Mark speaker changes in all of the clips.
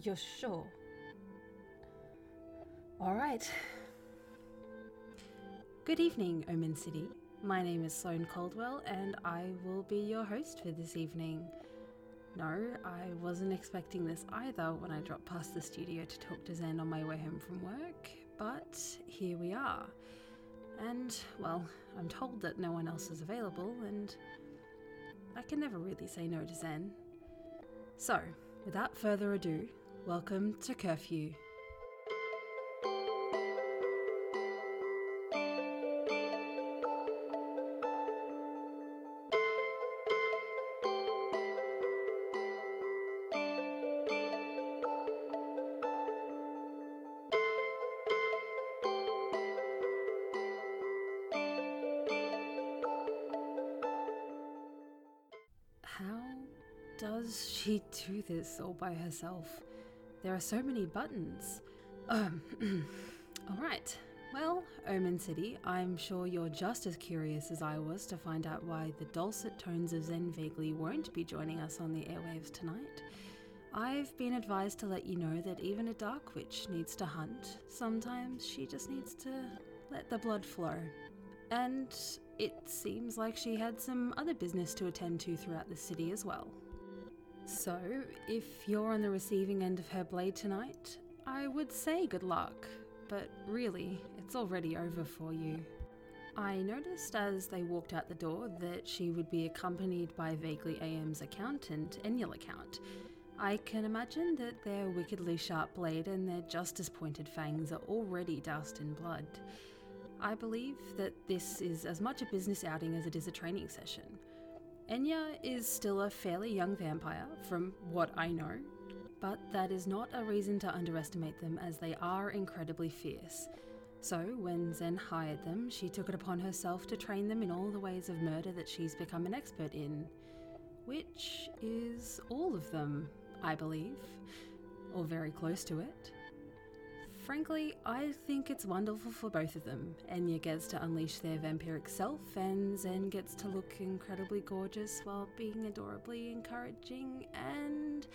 Speaker 1: You're sure? Alright. Good evening, Omen City. My name is Sloane Caldwell, and I will be your host for this evening. No, I wasn't expecting this either when I dropped past the studio to talk to Zen on my way home from work, but here we are. And, well, I'm told that no one else is available, and I can never really say no to Zen. So, without further ado, welcome to Curfew. How does she do this all by herself? There are so many buttons. Alright. Well, Omen City, I'm sure you're just as curious as I was to find out why the dulcet tones of Zen Vaguely won't be joining us on the airwaves tonight. I've been advised to let you know that even a dark witch needs to hunt. Sometimes she just needs to let the blood flow. And it seems like she had some other business to attend to throughout the city as well. So, if you're on the receiving end of her blade tonight, I would say good luck, but really, it's already over for you. I noticed as they walked out the door that she would be accompanied by Vaguely AM's accountant, Ennial Account. I can imagine that their wickedly sharp blade and their just as pointed fangs are already doused in blood. I believe that this is as much a business outing as it is a training session. Enya is still a fairly young vampire, from what I know, but that is not a reason to underestimate them, as they are incredibly fierce. So, when Zen hired them, she took it upon herself to train them in all the ways of murder that she's become an expert in. Which is all of them, I believe, or very close to it. Frankly, I think it's wonderful for both of them. Enya gets to unleash their vampiric self, and Zen gets to look incredibly gorgeous while being adorably encouraging, and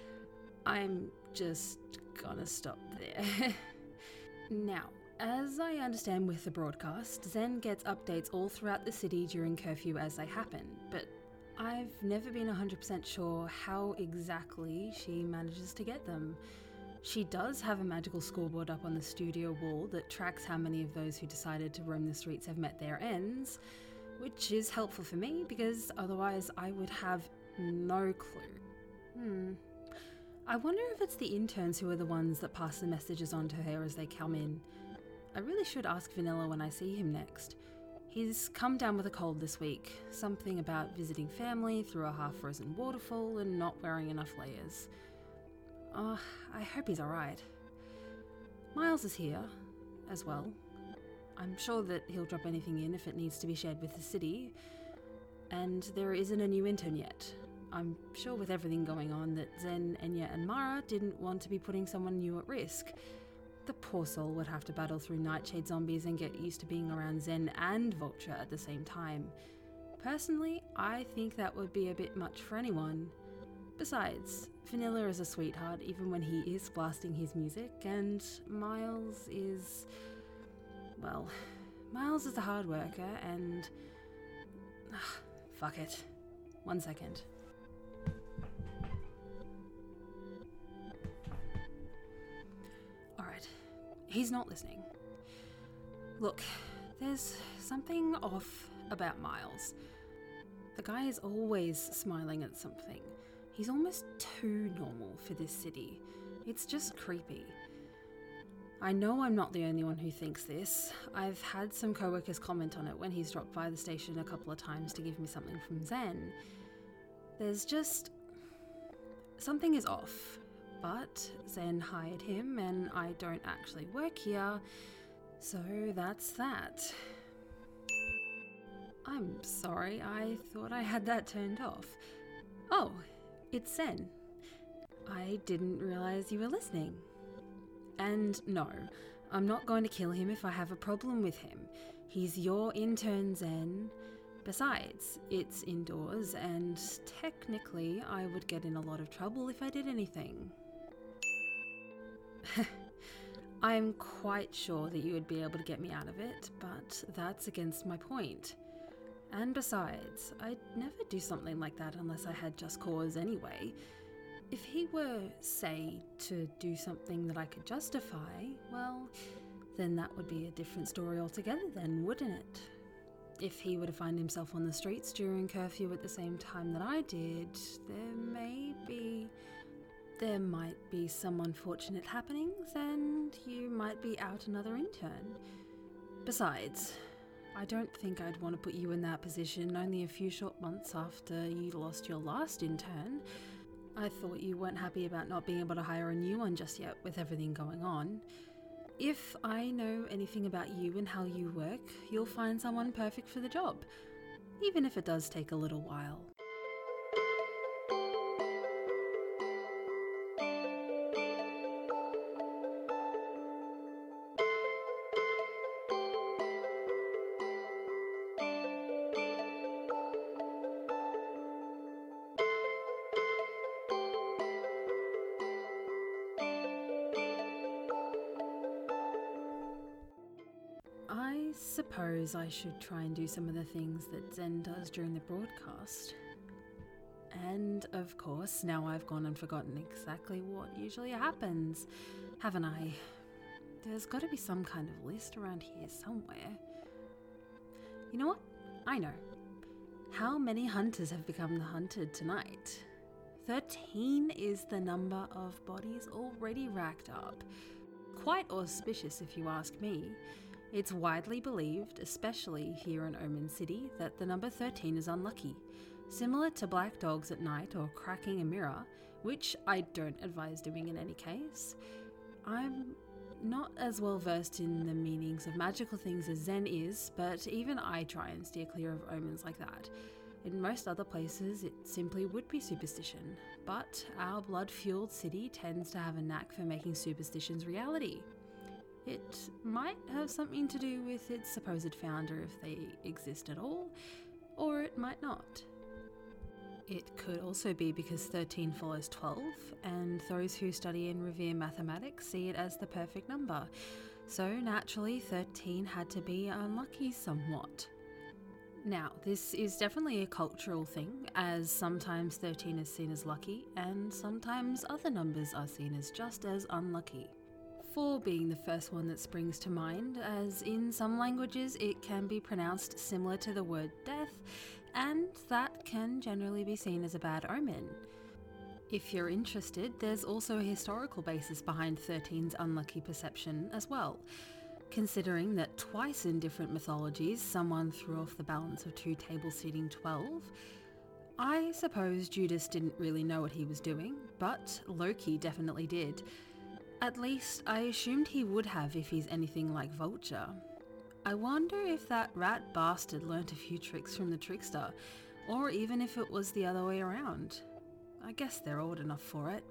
Speaker 1: I'm just gonna stop there. Now, as I understand with the broadcast, Zen gets updates all throughout the city during curfew as they happen, but I've never been 100% sure how exactly she manages to get them. She does have a magical scoreboard up on the studio wall that tracks how many of those who decided to roam the streets have met their ends, which is helpful for me because otherwise I would have no clue. I wonder if it's the interns who are the ones that pass the messages on to her as they come in. I really should ask Vanilla when I see him next. He's come down with a cold this week, something about visiting family through a half-frozen waterfall and not wearing enough layers. I hope he's alright. Miles is here, as well. I'm sure that he'll drop anything in if it needs to be shared with the city. And there isn't a new intern yet. I'm sure with everything going on that Zen, Enya and Mara didn't want to be putting someone new at risk. The poor soul would have to battle through Nightshade zombies and get used to being around Zen and Vulture at the same time. Personally, I think that would be a bit much for anyone. Besides, Vanilla is a sweetheart even when he is blasting his music, and Miles is... well, Miles is a hard worker and... fuck it. 1 second. Alright, he's not listening. Look, there's something off about Miles. The guy is always smiling at something. He's almost too normal for this city. It's just creepy. I know I'm not the only one who thinks this. I've had some co-workers comment on it when he's dropped by the station a couple of times to give me something from Zen. There's just... something is off. But Zen hired him and I don't actually work here, so that's that. I'm sorry, I thought I had that turned off. Oh, it's Zen. I didn't realize you were listening. And no, I'm not going to kill him if I have a problem with him. He's your intern, Zen. Besides, it's indoors, and technically I would get in a lot of trouble if I did anything. I'm quite sure that you would be able to get me out of it, but that's against my point. And besides, I'd never do something like that unless I had just cause anyway. If he were, say, to do something that I could justify, well, then that would be a different story altogether then, wouldn't it? If he were to find himself on the streets during curfew at the same time that I did, there might be some unfortunate happenings and you might be out another intern. Besides, I don't think I'd want to put you in that position only a few short months after you lost your last intern. I thought you weren't happy about not being able to hire a new one just yet with everything going on. If I know anything about you and how you work, you'll find someone perfect for the job, even if it does take a little while. I suppose I should try and do some of the things that Zen does during the broadcast. And of course, now I've gone and forgotten exactly what usually happens, haven't I? There's got to be some kind of list around here somewhere. You know what? I know. How many hunters have become the hunted tonight? 13 is the number of bodies already racked up. Quite auspicious if you ask me. It's widely believed, especially here in Omen City, that the number 13 is unlucky, similar to black dogs at night or cracking a mirror, which I don't advise doing in any case. I'm not as well versed in the meanings of magical things as Zen is, but even I try and steer clear of omens like that. In most other places, it simply would be superstition, but our blood-fueled city tends to have a knack for making superstitions reality. It might have something to do with its supposed founder if they exist at all, or it might not. It could also be because 13 follows 12, and those who study and revere mathematics see it as the perfect number, so naturally 13 had to be unlucky somewhat. Now, this is definitely a cultural thing, as sometimes 13 is seen as lucky, and sometimes other numbers are seen as just as unlucky. 4 being the first one that springs to mind, as in some languages it can be pronounced similar to the word death, and that can generally be seen as a bad omen. If you're interested, there's also a historical basis behind 13's unlucky perception as well, considering that twice in different mythologies someone threw off the balance of 2 tables seating 12. I suppose Judas didn't really know what he was doing, but Loki definitely did. At least, I assumed he would have if he's anything like Vulture. I wonder if that rat bastard learnt a few tricks from the trickster, or even if it was the other way around. I guess they're old enough for it.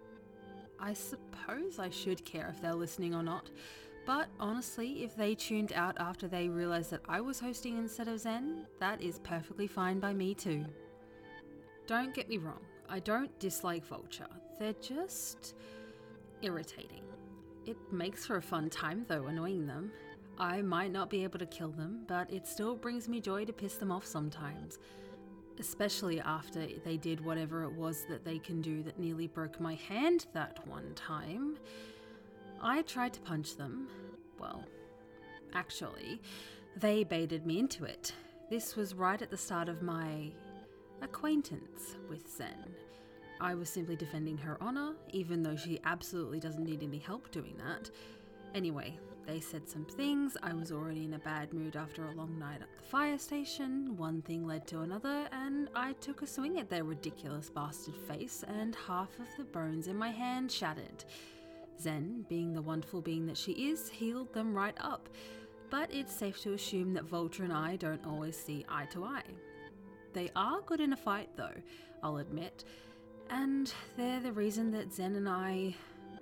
Speaker 1: I suppose I should care if they're listening or not, but honestly, if they tuned out after they realised that I was hosting instead of Zen, that is perfectly fine by me too. Don't get me wrong, I don't dislike Vulture. They're just irritating. It makes for a fun time though, annoying them. I might not be able to kill them, but it still brings me joy to piss them off sometimes. Especially after they did whatever it was that they can do that nearly broke my hand that one time. I tried to punch them. Well, actually, they baited me into it. This was right at the start of my acquaintance with Zen. I was simply defending her honour, even though she absolutely doesn't need any help doing that. Anyway, they said some things. I was already in a bad mood after a long night at the fire station. One thing led to another, and I took a swing at their ridiculous bastard face, and half of the bones in my hand shattered. Zen, being the wonderful being that she is, healed them right up. But it's safe to assume that Vulture and I don't always see eye to eye. They are good in a fight though, I'll admit. And they're the reason that Zen and I...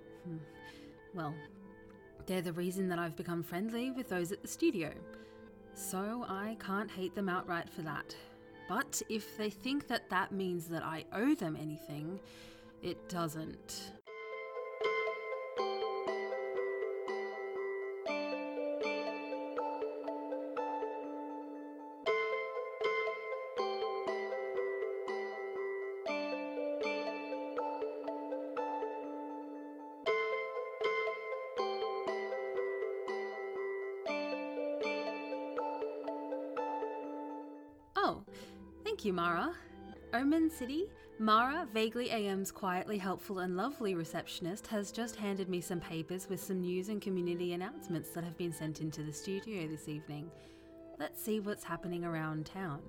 Speaker 1: they're the reason that I've become friendly with those at the studio. So I can't hate them outright for that. But if they think that that means that I owe them anything, it doesn't. Thank you, Mara. Omen City, Mara, Vaguely AM's quietly helpful and lovely receptionist, has just handed me some papers with some news and community announcements that have been sent into the studio this evening. Let's see what's happening around town.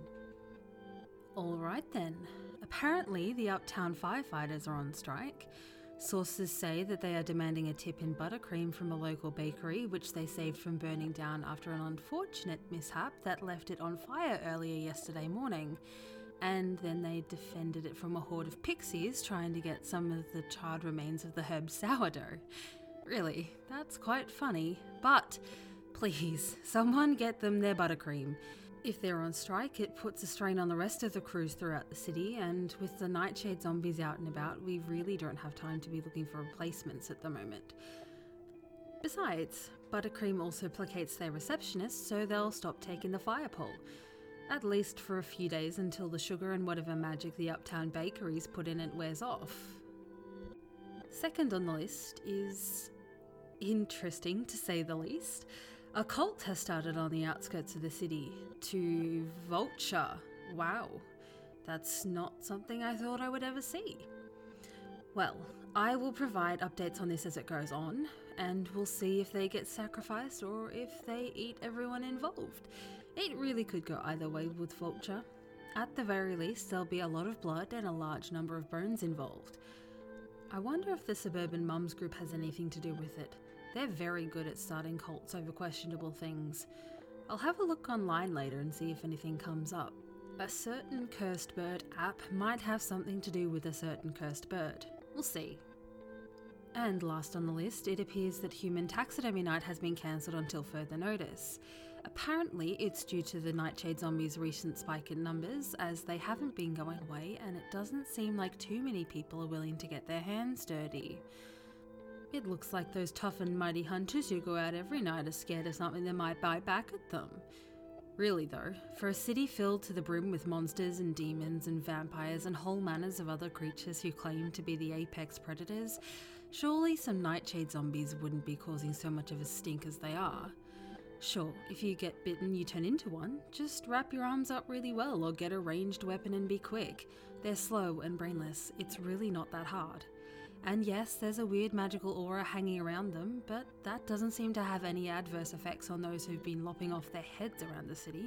Speaker 1: Alright then. Apparently, the Uptown firefighters are on strike. Sources say that they are demanding a tip in buttercream from a local bakery, which they saved from burning down after an unfortunate mishap that left it on fire earlier yesterday morning. And then they defended it from a horde of pixies trying to get some of the charred remains of the herb sourdough. Really, that's quite funny. But please, someone get them their buttercream. If they're on strike, it puts a strain on the rest of the crews throughout the city, and with the Nightshade zombies out and about, we really don't have time to be looking for replacements at the moment. Besides, buttercream also placates their receptionists, so they'll stop taking the fire pole. At least for a few days until the sugar and whatever magic the Uptown bakeries put in it wears off. Second on the list is interesting, to say the least. A cult has started on the outskirts of the city to Vulture. Wow, that's not something I thought I would ever see. Well, I will provide updates on this as it goes on, and we'll see if they get sacrificed or if they eat everyone involved. It really could go either way with Vulture. At the very least, there'll be a lot of blood and a large number of bones involved. I wonder if the Suburban Mums group has anything to do with it. They're very good at starting cults over questionable things. I'll have a look online later and see if anything comes up. A certain cursed bird app might have something to do with a certain cursed bird. We'll see. And last on the list, it appears that Human Taxidermy Night has been cancelled until further notice. Apparently, it's due to the Nightshade zombies' recent spike in numbers, as they haven't been going away and it doesn't seem like too many people are willing to get their hands dirty. It looks like those tough and mighty hunters who go out every night are scared of something that might bite back at them. Really though, for a city filled to the brim with monsters and demons and vampires and whole manners of other creatures who claim to be the apex predators, surely some Nightshade zombies wouldn't be causing so much of a stink as they are. Sure, if you get bitten you turn into one, just wrap your arms up really well or get a ranged weapon and be quick. They're slow and brainless, it's really not that hard. And yes, there's a weird magical aura hanging around them, but that doesn't seem to have any adverse effects on those who've been lopping off their heads around the city.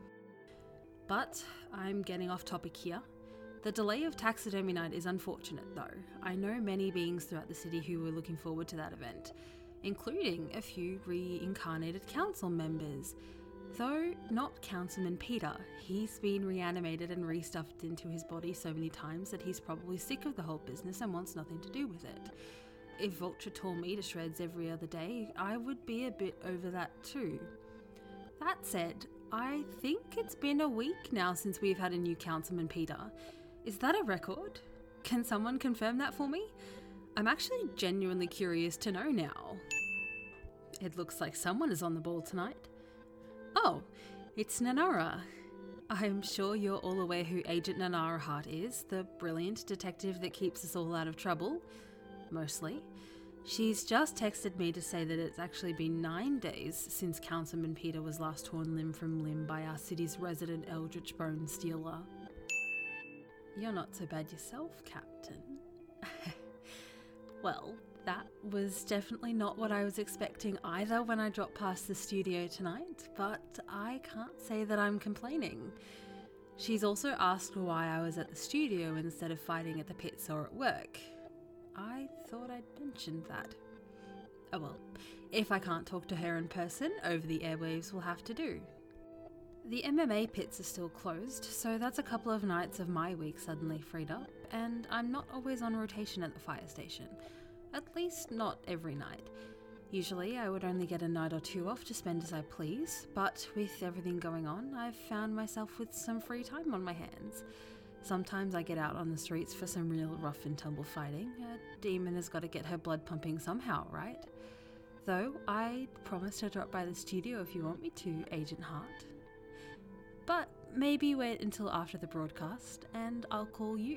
Speaker 1: But I'm getting off topic here. The delay of Taxidermy Night is unfortunate though. I know many beings throughout the city who were looking forward to that event, including a few reincarnated council members. Though not Councilman Peter, he's been reanimated and restuffed into his body so many times that he's probably sick of the whole business and wants nothing to do with it. If Vulture tore me to shreds every other day, I would be a bit over that too. That said, I think it's been a week now since we've had a new Councilman Peter. Is that a record? Can someone confirm that for me? I'm actually genuinely curious to know now. It looks like someone is on the ball tonight. Oh, it's Nanara. I'm sure you're all aware who Agent Nanara Hart is, the brilliant detective that keeps us all out of trouble. Mostly. She's just texted me to say that it's actually been 9 days since Councilman Peter was last torn limb from limb by our city's resident Eldritch Bone Stealer. You're not so bad yourself, Captain. Well, that was definitely not what I was expecting either when I dropped past the studio tonight, but I can't say that I'm complaining. She's also asked why I was at the studio instead of fighting at the pits or at work. I thought I'd mentioned that. Oh well, if I can't talk to her in person, over the airwaves will have to do. The MMA pits are still closed, so that's a couple of nights of my week suddenly freed up, and I'm not always on rotation at the fire station. At least not every night. Usually I would only get a night or two off to spend as I please, but with everything going on, I've found myself with some free time on my hands. Sometimes I get out on the streets for some real rough and tumble fighting. A demon has got to get her blood pumping somehow, right? Though I promised to drop by the studio if you want me to, Agent Hart. But maybe wait until after the broadcast and I'll call you.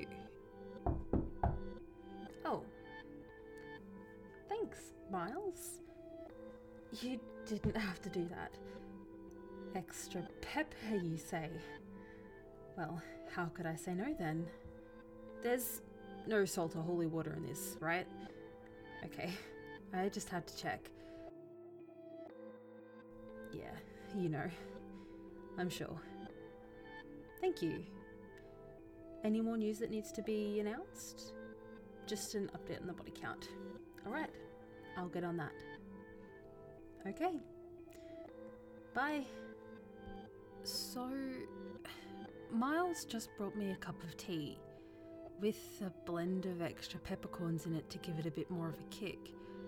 Speaker 1: Oh. Thanks, Miles. You didn't have to do that. Extra pepper, you say? Well, how could I say no then? There's no salt or holy water in this, right? Okay, I just had to check. Yeah, you know, I'm sure. Thank you. Any more news that needs to be announced? Just an update on the body count. Alright, I'll get on that. Okay. Bye. So, Miles just brought me a cup of tea with a blend of extra peppercorns in it to give it a bit more of a kick.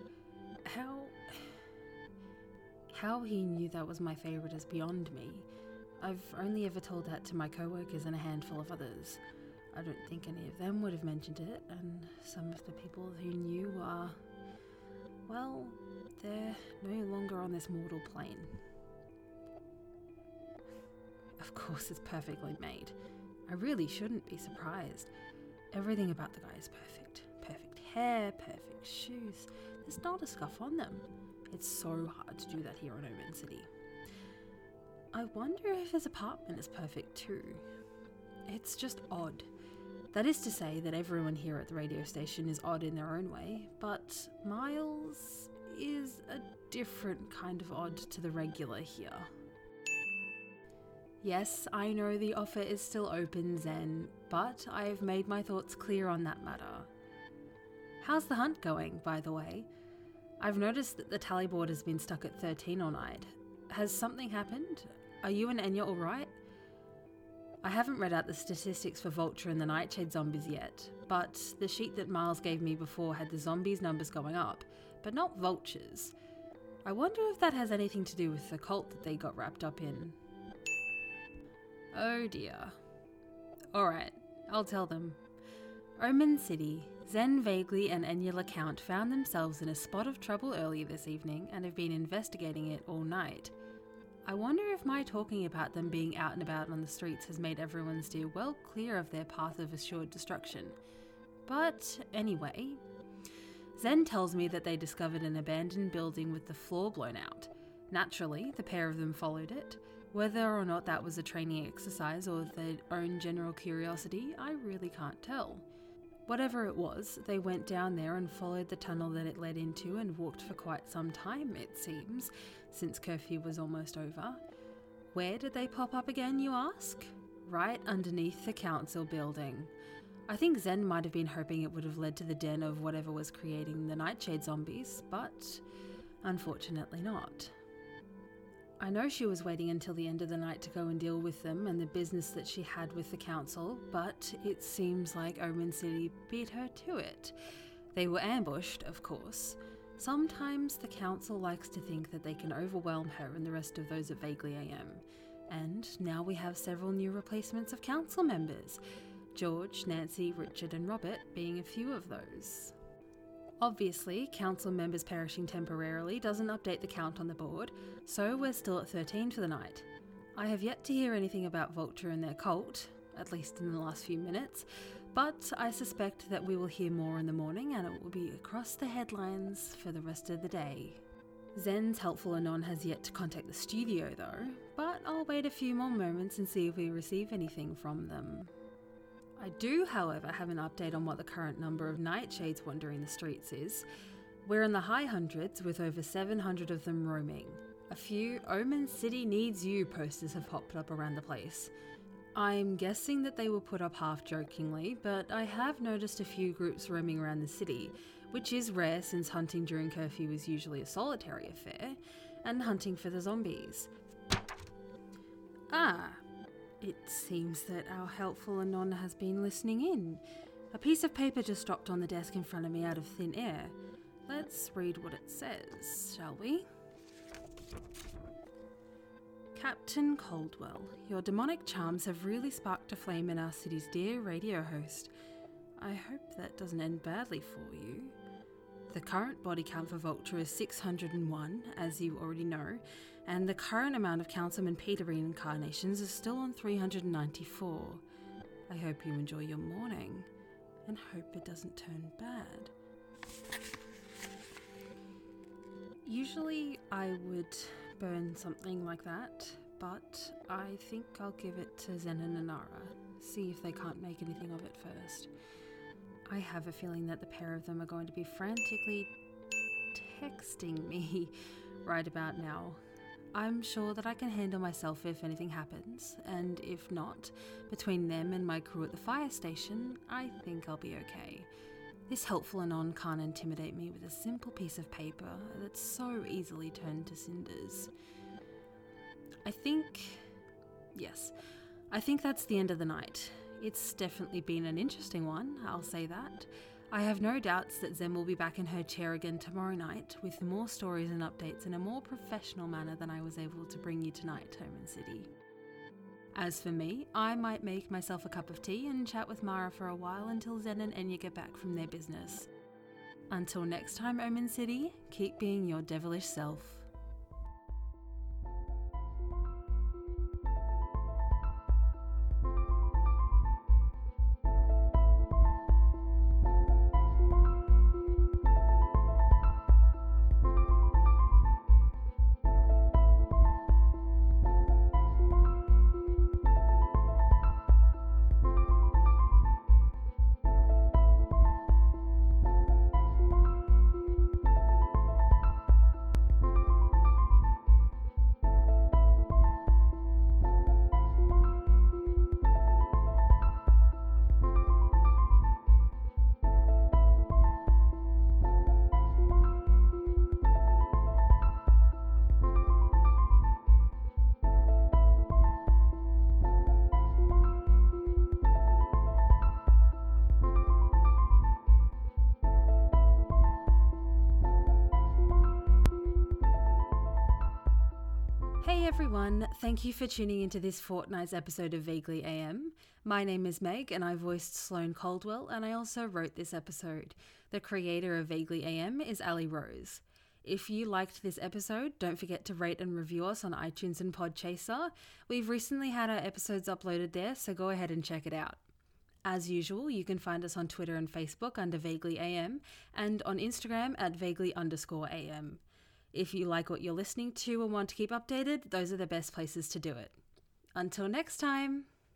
Speaker 1: How he knew that was my favourite is beyond me. I've only ever told that to my co-workers and a handful of others. I don't think any of them would have mentioned it, and some of the people who knew are, well, they're no longer on this mortal plane. Of course it's perfectly made. I really shouldn't be surprised. Everything about the guy is perfect. Perfect hair, perfect shoes. There's not a scuff on them. It's so hard to do that here in Omen City. I wonder if his apartment is perfect too. It's just odd. That is to say that everyone here at the radio station is odd in their own way, but Miles is a different kind of odd to the regular here. Yes, I know the offer is still open, Zen, but I've made my thoughts clear on that matter. How's the hunt going, by the way? I've noticed that the tally board has been stuck at 13 all night. Has something happened? Are you and Enya alright? I haven't read out the statistics for Vulture and the Nightshade zombies yet, but the sheet that Miles gave me before had the zombies numbers going up, but not Vulture's. I wonder if that has anything to do with the cult that they got wrapped up in. Oh dear. Alright, I'll tell them. Omen City, Zen Vaguely and Enya LeCount found themselves in a spot of trouble earlier this evening and have been investigating it all night. I wonder if my talking about them being out and about on the streets has made everyone steer well clear of their path of assured destruction. But anyway, Zen tells me that they discovered an abandoned building with the floor blown out. Naturally, the pair of them followed it. Whether or not that was a training exercise or their own general curiosity, I really can't tell. Whatever it was, they went down there and followed the tunnel that it led into and walked for quite some time, it seems, since curfew was almost over. Where did they pop up again, you ask? Right underneath the council building. I think Zen might have been hoping it would have led to the den of whatever was creating the Nightshade zombies, but unfortunately not. I know she was waiting until the end of the night to go and deal with them and the business that she had with the council, but it seems like Omen City beat her to it. They were ambushed, of course. Sometimes the council likes to think that they can overwhelm her and the rest of those at Vaguely AM. And now we have several new replacements of council members. George, Nancy, Richard and Robert being a few of those. Obviously, council members perishing temporarily doesn't update the count on the board, so we're still at 13 for the night. I have yet to hear anything about Vulture and their cult, at least in the last few minutes, but I suspect that we will hear more in the morning and it will be across the headlines for the rest of the day. Zen's helpful Anon has yet to contact the studio though, but I'll wait a few more moments and see if we receive anything from them. I do, however, have an update on what the current number of Nightshades wandering the streets is. We're in the high hundreds with over 700 of them roaming. A few Omen City Needs You posters have popped up around the place. I'm guessing that they were put up half jokingly, but I have noticed a few groups roaming around the city, which is rare since hunting during curfew is usually a solitary affair, and hunting for the zombies. It seems that our helpful Anon has been listening in. A piece of paper just dropped on the desk in front of me out of thin air. Let's read what it says, shall we? Captain Coldwell, your demonic charms have really sparked a flame in our city's dear radio host. I hope that doesn't end badly for you. The current body count for Vulture is 601, as you already know, and the current amount of Councilman Peter reincarnations is still on 394. I hope you enjoy your morning, and hope it doesn't turn bad. Usually I would burn something like that, but I think I'll give it to Zen and Anara. see if they can't make anything of it first. I have a feeling that the pair of them are going to be frantically texting me right about now. I'm sure that I can handle myself if anything happens, and if not, between them and my crew at the fire station, I think I'll be okay. This helpful Anon can't intimidate me with a simple piece of paper that's so easily turned to cinders. I think that's the end of the night. It's definitely been an interesting one, I'll say that. I have no doubts that Zem will be back in her chair again tomorrow night with more stories and updates in a more professional manner than I was able to bring you tonight, Omen City. As for me, I might make myself a cup of tea and chat with Mara for a while until Zen and Enya get back from their business. Until next time, Omen City, keep being your devilish self. Hey everyone, thank you for tuning into this fortnight's episode of Vaguely AM. My name is Meg and I voiced Sloane Caldwell and I also wrote this episode. The creator of Vaguely AM is Ali Rose. If you liked this episode, don't forget to rate and review us on iTunes and Podchaser. We've recently had our episodes uploaded there, so go ahead and check it out. As usual, you can find us on Twitter and Facebook under Vaguely AM and on Instagram at Vaguely_AM. If you like what you're listening to and want to keep updated, those are the best places to do it. Until next time!